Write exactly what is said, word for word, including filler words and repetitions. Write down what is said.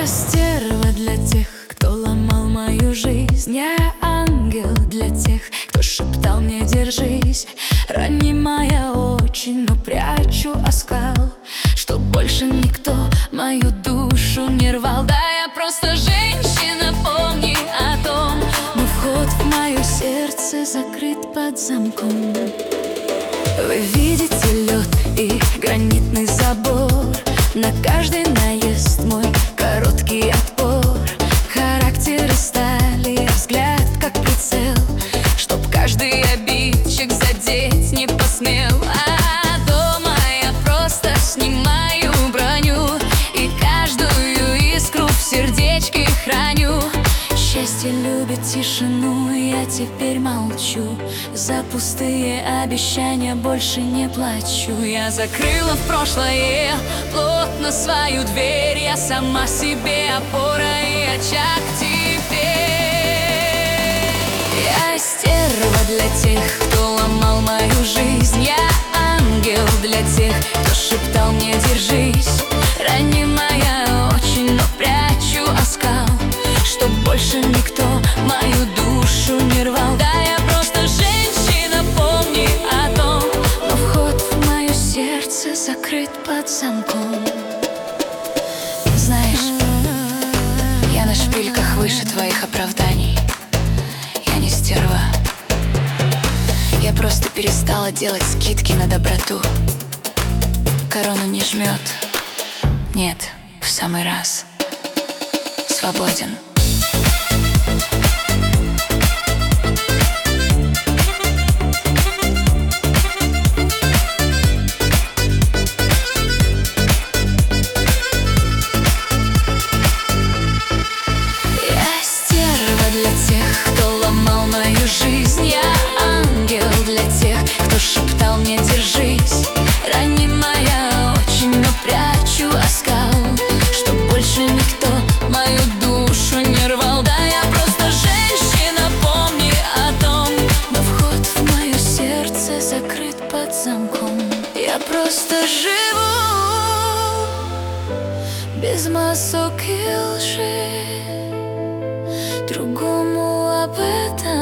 Я стерва для тех, кто ломал мою жизнь. Я ангел для тех, кто шептал мне держись. Ранимая очень, но прячу оскал, чтоб больше никто мою душу не рвал. Да, я просто женщина, помни о том, но вход в мое сердце закрыт под замком. Вы видите лед и гранитный забор, на каждый наезд мой короткий отпор. Характеры стали, взгляд как прицел, чтоб каждый обидчик задеть не посмел. А дома я просто снимаю броню и каждую искру в сердечке храню. Счастье любит тишину, я теперь молчу. За пустые обещания больше не плачу. Я закрыла в прошлое плотно свою дверь. Я сама себе опора и очаг теперь. Я стерва для тех, кто ломал мою жизнь. Я ангел для тех, кто шептал мне держись. Ранимая очень, но прячу оскал, чтоб больше никто мою душу не рвал. Да, я просто женщина, помни о том, но вход в мое сердце закрыт под замком. Знаешь, я на шпильках выше твоих оправданий. Я не стерва, я просто перестала делать скидки на доброту. Корону не жмет, нет, в самый раз. Свободен. Я ангел для тех, кто шептал мне держись. Ранимая очень, но прячу оскал, чтоб больше никто мою душу не рвал. Да, я просто женщина, помни о том, но вход в мое сердце закрыт под замком. Я просто живу без масок и лжи, другому об этом